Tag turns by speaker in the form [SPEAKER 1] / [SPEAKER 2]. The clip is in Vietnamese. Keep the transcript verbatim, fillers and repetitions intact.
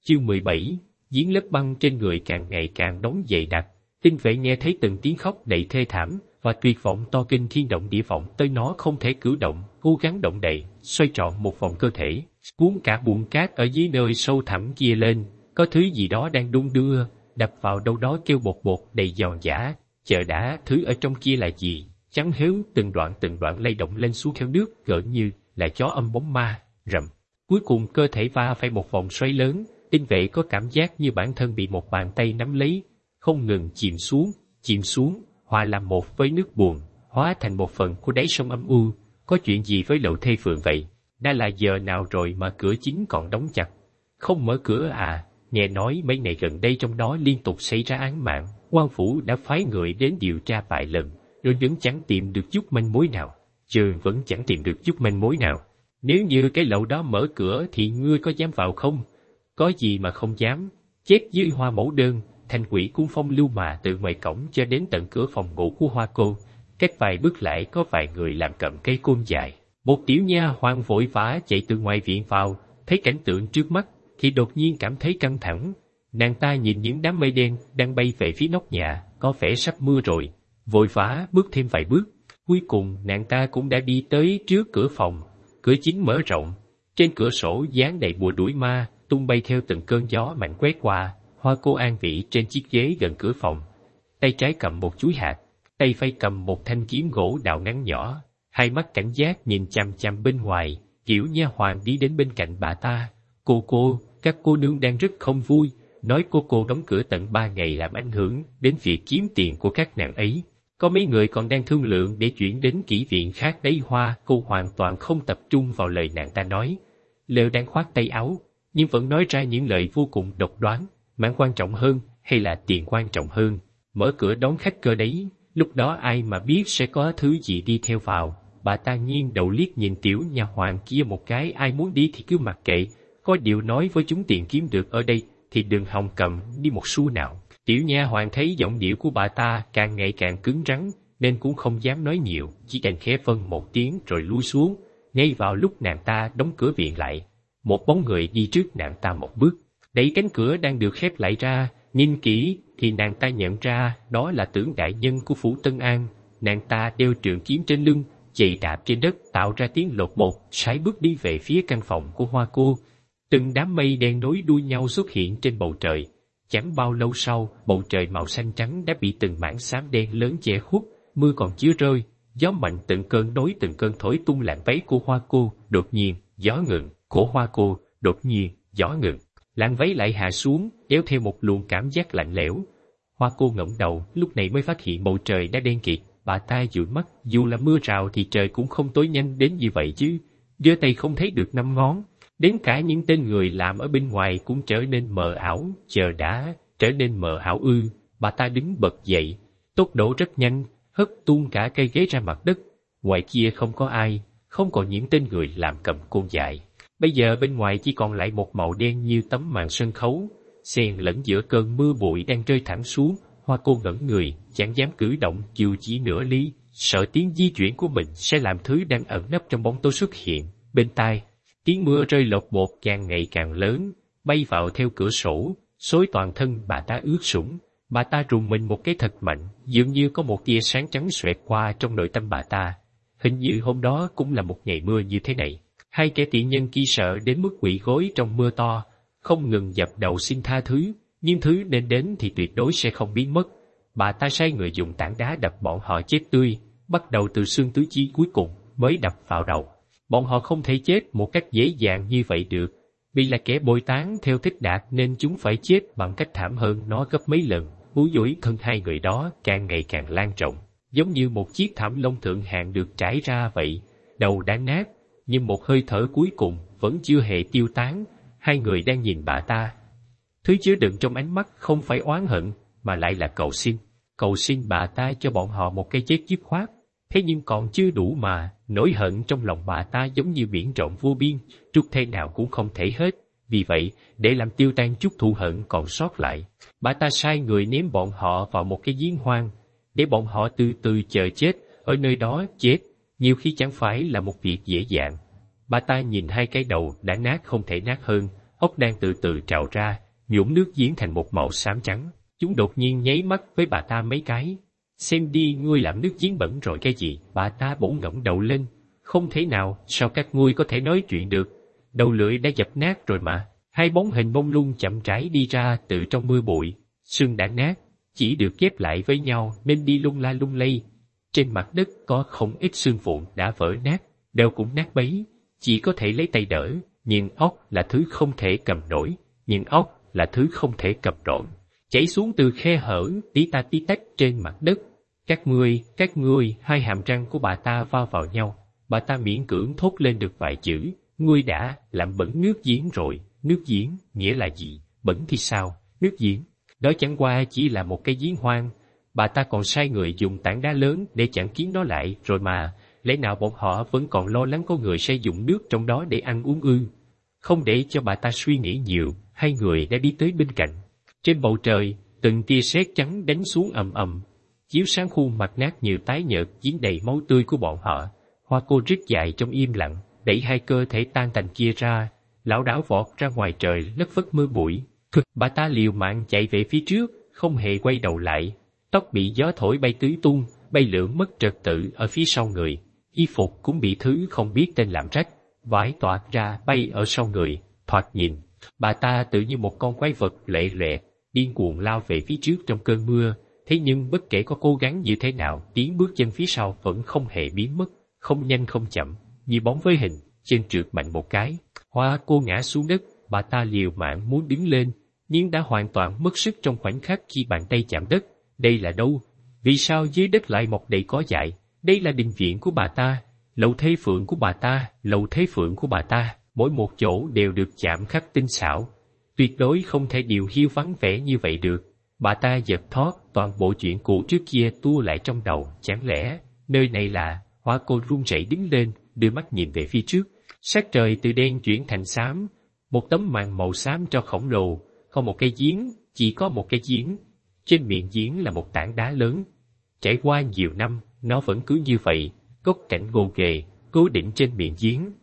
[SPEAKER 1] Chương mười bảy, giếng lớp băng trên người càng ngày càng đóng dày đặc. Tinh vệ nghe thấy từng tiếng khóc đầy thê thảm và tuyệt vọng to kinh thiên động địa vọng tới nó không thể cử động, cố gắng động đậy, xoay trọn một vòng cơ thể, cuốn cả bùn cát ở dưới nơi sâu thẳm kia lên. Có thứ gì đó đang đung đưa, đập vào đâu đó kêu bột bột đầy giòn giã. Chờ đã, thứ ở trong kia là gì? Trắng héo, từng đoạn từng đoạn lay động lên xuống theo nước, gợn như là chó âm bóng ma, rầm. Cuối cùng cơ thể va phải một vòng xoáy lớn. Tinh vệ có cảm giác như bản thân bị một bàn tay nắm lấy, không ngừng chìm xuống, chìm xuống, hòa làm một với nước buồn, hóa thành một phần của đáy sông âm u. Có chuyện gì với Lậu Thê Phượng vậy? Đã là giờ nào rồi mà cửa chính còn đóng chặt? Không mở cửa à? Nghe nói mấy ngày gần đây trong đó liên tục xảy ra án mạng, quan phủ đã phái người đến điều tra vài lần, rồi vẫn chẳng tìm được chút manh mối nào. Chứ vẫn chẳng tìm được chút manh mối nào. Nếu như cái lậu đó mở cửa thì ngươi có dám vào không? Có gì mà không dám, chép dưới hoa mẫu đơn, thành quỷ cung phong lưu mà từ ngoài cổng cho đến tận cửa phòng ngủ của Hoa cô. Cách vài bước lại có vài người làm cầm cây côn dài. Một tiểu nha hoàn vội vã chạy từ ngoài viện vào, thấy cảnh tượng trước mắt thì đột nhiên cảm thấy căng thẳng. Nàng ta nhìn những đám mây đen đang bay về phía nóc nhà, có vẻ sắp mưa rồi, vội vã bước thêm vài bước. Cuối cùng nàng ta cũng đã đi tới trước cửa phòng, cửa chính mở rộng, trên cửa sổ dán đầy bùa đuổi ma, tung bay theo từng cơn gió mạnh quét qua. Hoa cô an vị trên chiếc ghế gần cửa phòng, tay trái cầm một chuối hạt, tay phải cầm một thanh kiếm gỗ đào ngắn nhỏ, hai mắt cảnh giác nhìn chằm chằm bên ngoài. Kiểu nha hoàn đi đến bên cạnh bà ta. Cô cô, các cô nương đang rất không vui, nói cô cô đóng cửa tận ba ngày làm ảnh hưởng đến việc kiếm tiền của các nàng ấy. Có mấy người còn đang thương lượng để chuyển đến kỹ viện khác đấy. Hoa cô hoàn toàn không tập trung vào lời nàng ta nói, lờ đang khoác tay áo, nhưng vẫn nói ra những lời vô cùng độc đoán. Mạng quan trọng hơn hay là tiền quan trọng hơn? Mở cửa đón khách cơ đấy, lúc đó ai mà biết sẽ có thứ gì đi theo vào. Bà ta nghiêng đầu liếc nhìn tiểu nha hoàn kia một cái, ai muốn đi thì cứ mặc kệ, có điều nói với chúng tiền kiếm được ở đây thì đừng hòng cầm đi một xu nào. Tiểu nha hoàn thấy giọng điệu của bà ta càng ngày càng cứng rắn nên cũng không dám nói nhiều, chỉ đành khẽ vâng một tiếng rồi lui xuống. Ngay vào lúc nàng ta đóng cửa viện lại, một bóng người đi trước nàng ta một bước, đẩy cánh cửa đang được khép lại ra. Nhìn kỹ thì nàng ta nhận ra đó là Tưởng đại nhân của phủ Tân An. Nàng ta đeo trường kiếm trên lưng, chạy đạp trên đất tạo ra tiếng lột bột, sải bước đi về phía căn phòng của Hoa cô. Từng đám mây đen nối đuôi nhau xuất hiện trên bầu trời. Chẳng bao lâu sau, bầu trời màu xanh trắng đã bị từng mảng xám đen lớn che khuất. Mưa còn chưa rơi, gió mạnh từng cơn nối từng cơn thổi tung làn váy của Hoa cô. Đột nhiên gió ngừng, cổ Hoa cô đột nhiên gió ngừng, làn váy lại hạ xuống, kéo theo một luồng cảm giác lạnh lẽo. Hoa cô ngẩng đầu, lúc này mới phát hiện bầu trời đã đen kịt. Bà ta dụi mắt, dù là mưa rào thì trời cũng không tối nhanh đến như vậy chứ. Giơ tay không thấy được năm ngón, đến cả những tên người làm ở bên ngoài cũng trở nên mờ ảo. Chờ đã, trở nên mờ ảo ư? Bà ta đứng bật dậy, tốc độ rất nhanh, hất tung cả cây ghế ra mặt đất. Ngoài kia không có ai, không còn những tên người làm cầm côn dài. Bây giờ bên ngoài chỉ còn lại một màu đen như tấm màn sân khấu, xen lẫn giữa cơn mưa bụi đang rơi thẳng xuống. Hoa cô ngẩn người, chẳng dám cử động dù chỉ nửa lý, sợ tiếng di chuyển của mình sẽ làm thứ đang ẩn nấp trong bóng tối xuất hiện. Bên tai, tiếng mưa rơi lột bột càng ngày càng lớn, bay vào theo cửa sổ, xối toàn thân bà ta ướt sũng. Bà ta rùng mình một cái thật mạnh, dường như có một tia sáng trắng xoẹt qua trong nội tâm bà ta. Hình như hôm đó cũng là một ngày mưa như thế này. Hai kẻ tiện nhân kia sợ đến mức quỵ gối trong mưa to, không ngừng dập đầu xin tha thứ, nhưng thứ nên đến thì tuyệt đối sẽ không biến mất. Bà ta sai người dùng tảng đá đập bọn họ chết tươi, bắt đầu từ xương tứ chi cuối cùng mới đập vào đầu. Bọn họ không thể chết một cách dễ dàng như vậy được, vì là kẻ bội tán theo Thích Đạt nên chúng phải chết bằng cách thảm hơn nó gấp mấy lần. Bối rối thân hai người đó càng ngày càng lan rộng, giống như một chiếc thảm lông thượng hạng được trải ra vậy. Đầu đã nát, nhưng một hơi thở cuối cùng vẫn chưa hề tiêu tán. Hai người đang nhìn bà ta. Thứ chứa đựng trong ánh mắt không phải oán hận, mà lại là cầu xin. Cầu xin bà ta cho bọn họ một cái chết dứt khoát. Thế nhưng còn chưa đủ mà, nỗi hận trong lòng bà ta giống như biển rộng vô biên, trút thế nào cũng không thể hết. Vì vậy, để làm tiêu tan chút thù hận còn sót lại, bà ta sai người ném bọn họ vào một cái giếng hoang, để bọn họ từ từ chờ chết, ở nơi đó chết, nhiều khi chẳng phải là một việc dễ dàng. Bà ta nhìn hai cái đầu đã nát không thể nát hơn, ốc đang từ từ trào ra, nhuộm nước giếng thành một màu xám trắng. Chúng đột nhiên nháy mắt với bà ta mấy cái. Xem đi, ngươi làm nước giếng bẩn rồi cái gì? Bà ta bỗng ngẩng đầu lên. Không thể nào, sao các ngươi có thể nói chuyện được? Đầu lưỡi đã dập nát rồi mà. Hai bóng hình mông lung chậm rãi đi ra từ trong mưa bụi. Xương đã nát, chỉ được ghép lại với nhau nên đi lung la lung lay. Trên mặt đất có không ít xương vụn đã vỡ nát, đều cũng nát bấy. Chỉ có thể lấy tay đỡ, nhưng ốc là thứ không thể cầm nổi, nhưng ốc là thứ không thể cầm nổi. Chảy xuống từ khe hở, tí ta tí tách trên mặt đất. Các ngươi, các ngươi, hai hàm răng của bà ta va vào nhau. Bà ta miễn cưỡng thốt lên được vài chữ. Ngươi đã làm bẩn nước giếng rồi. Nước giếng, nghĩa là gì? Bẩn thì sao? Nước giếng. Đó chẳng qua chỉ là một cái giếng hoang. Bà ta còn sai người dùng tảng đá lớn để chặn kiến nó lại rồi mà. Lẽ nào bọn họ vẫn còn lo lắng có người sẽ dùng nước trong đó để ăn uống ư? Không để cho bà ta suy nghĩ nhiều, hai người đã đi tới bên cạnh. Trên bầu trời, từng tia sét trắng đánh xuống ầm ầm, chiếu sáng khuôn mặt nát như tái nhợt dính đầy máu tươi của bọn họ. Hoa cô rít dài trong im lặng, đẩy hai cơ thể tan tành kia ra, lảo đảo vọt ra ngoài trời lất phất mưa bụi. Bà ta liều mạng chạy về phía trước, không hề quay đầu lại. Tóc bị gió thổi bay tứ tung, bay lượn mất trật tự ở phía sau người. Y phục cũng bị thứ không biết tên làm rách, vải toạc ra bay ở sau người. Thoạt nhìn, bà ta tự như một con quái vật lệ lệ, điên cuồng lao về phía trước trong cơn mưa. Thế nhưng bất kể có cố gắng như thế nào, tiếng bước chân phía sau vẫn không hề biến mất, không nhanh không chậm, như bóng với hình, chân trượt mạnh một cái. Hoa cô ngã xuống đất, bà ta liều mạng muốn đứng lên, nhưng đã hoàn toàn mất sức trong khoảnh khắc khi bàn tay chạm đất. Đây là đâu? Vì sao dưới đất lại mọc đầy cỏ dại? Đây là đình viện của bà ta, lầu thế phượng của bà ta, lầu thế phượng của bà ta, mỗi một chỗ đều được chạm khắc tinh xảo. Tuyệt đối không thể điều hiu vắng vẻ như vậy được. Bà ta giật thót, toàn bộ chuyện cũ trước kia tua lại trong đầu, chẳng lẽ nơi này là... Hoa cô run rẩy đứng lên, đưa mắt nhìn về phía trước. Sắc trời từ đen chuyển thành xám, một tấm màn màu xám cho khổng lồ, không một cái giếng, chỉ có một cái giếng. Trên miệng giếng là một tảng đá lớn. Trải qua nhiều năm, nó vẫn cứ như vậy, gốc cảnh gồ ghề, cố định trên miệng giếng.